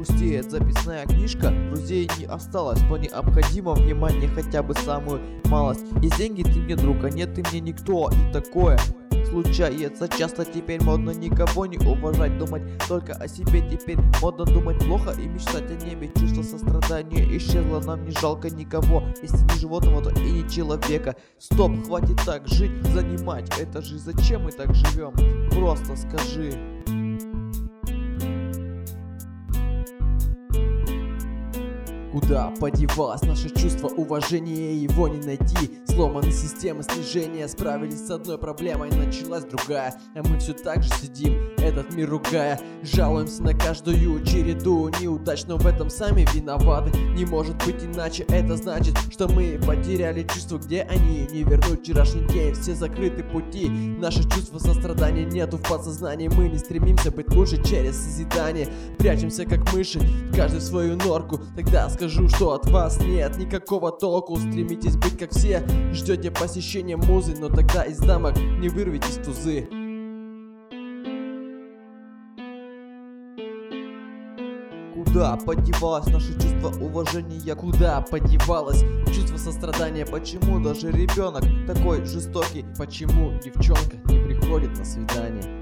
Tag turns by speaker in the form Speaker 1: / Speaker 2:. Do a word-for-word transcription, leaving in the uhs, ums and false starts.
Speaker 1: Пустеет записная книжка, друзей не осталось, но необходимо внимание хотя бы самую малость. Есть деньги, ты мне друг, а нет, ты мне никто. И такое случается часто, теперь модно никого не уважать, думать только о себе. Теперь модно думать плохо и мечтать о небе. Чувство сострадания исчезло, нам не жалко никого. Если не животного, то и не человека. Стоп, хватит так жить, занимать это же. Зачем мы так живем? Просто скажи. Куда подевалось наше чувство уважения, его не найти. Сломаны системы слежения, справились с одной проблемой, началась другая. А мы все так же сидим, этот мир ругая. Жалуемся на каждую череду неудач, но в этом сами виноваты. Не может быть иначе, это значит, что мы потеряли чувства, где они. Не вернуть вчерашний день, все закрыты пути. Наше чувство сострадания нету в подсознании. Мы не стремимся быть лучше через созидание. Прячемся как мыши, каждый в свою норку. Тогда скажу, что от вас нет никакого толку. Стремитесь быть как все, ждете посещения музы, но тогда из дамок не вырвитесь тузы. Куда подевалось наше чувство уважения? Куда подевалось чувство сострадания? Почему даже ребенок такой жестокий? Почему девчонка не приходит на свидание?